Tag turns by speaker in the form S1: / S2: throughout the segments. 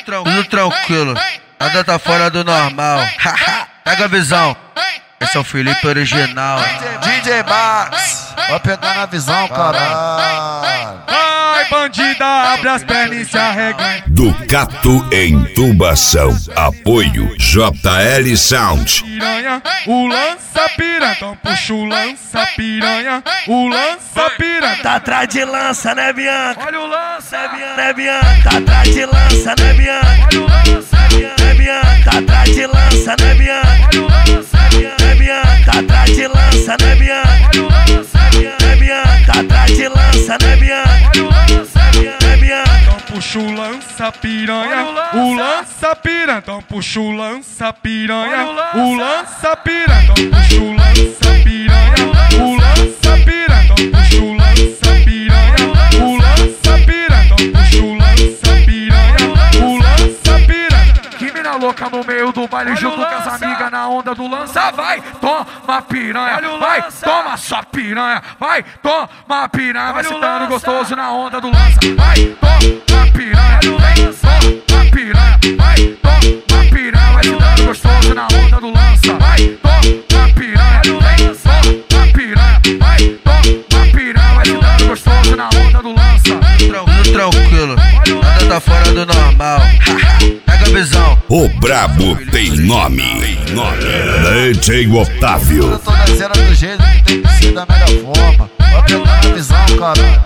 S1: tudo tranquilo, nada tá fora do normal. Pega a visão, esse é o Felipe original.
S2: DJ Max, vai pegar na visão, caralho.
S3: Vai, bandida, abre as pernas e se arreganha.
S4: Ducato em Tubação. Apoio JL Sound.
S3: Piranha, o lança piranha, então puxa o lança piranha, o lança piranha.
S5: Tá atrás de lança, né, Bianca?
S3: Olha o lança,
S5: né, Bianca? Tá atrás de lança, né, Bianca?
S3: olha o lança,
S5: Né, Bianca? Tá atrás de lança, né, Bianca?
S3: olha o lança,
S5: Né, Bianca? Tá atrás de lança, né, Bianca?
S3: olha o lança,
S5: Né, Bianca? Tá atrás de lança, né, Bianca?
S3: olha o lança.
S5: Né, Bianca?
S3: Então puxa o lança piranha, o lança piranha, então puxa o lança piranha, o lança piranha, então puxa o lança piranha, o lança piranha, então puxa o lança piranha, o lança piranha, então puxa o lança piranha, o lança piranha.
S6: Que mina louca no meio do baile junto com as amigas na onda do lança. Vai, toma piranha, vai, toma sua piranha, vai, toma piranha, vai sentando gostoso na onda do lança. Vai, toma piranha, vem, toma piranha, vai, toma piranha, vai sentando gostoso na onda do lança. Vai, toma piranha, vem, toma piranha, vai, toma piranha, vai sentando gostoso na onda do lança.
S1: Tudo tranquilo, nada tá fora do normal. Pega a visão.
S4: O brabo tem nome. DJ Otávio.
S2: Eu tô na zero do jeito que tem que ser da melhor forma. Vai pegar na visão, caralho.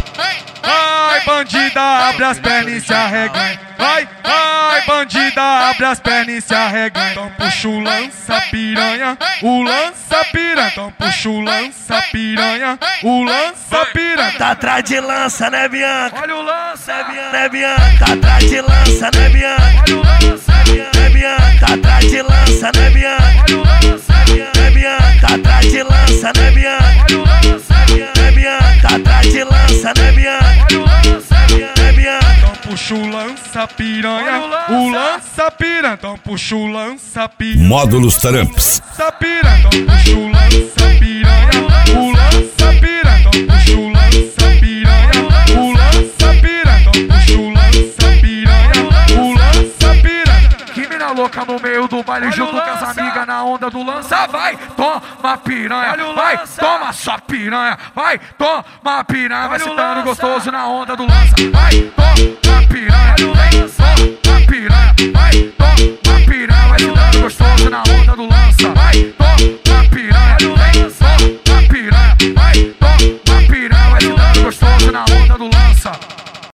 S3: Vai, bandida, abre as pernas e se arreganha. Vai, bandida, abre as pernas e se arreganha. Então puxa o lança piranha, o lança piranha. Então puxa o lança piranha, o lança piranha.
S5: Tá atrás de lança, né, Bianca?
S3: Olha o lança,
S5: Né, Bianca? Tá atrás de lança, né, Bianca?
S3: olha o lança,
S5: Né, Bianca? Tá atrás de lança, né, Bianca?
S3: olha o lança,
S5: Né, Bianca? Tá atrás de lança, né, Bianca?
S3: olha o lança,
S5: Né, Bianca? Tá atrás de lança, né, Bianca?
S3: olha o lança.
S5: Né, Bianca?
S3: Então puxa o lança piranha, o lança piranha. Então puxa o lança piranha.
S4: Módulos Tramps.
S3: Lança piranha, então puxa o lança piranha, o lança piranha, então puxa o lança piranha, o lança piranha, então puxa o lança piranha, o lança piranha.
S6: Que mina louca no meio do baile junto com as amigas na onda do lança. Vai, toma piranha, vai, toma sua piranha, vai, toma piranha, vai sentando gostoso na onda do lança. Vai,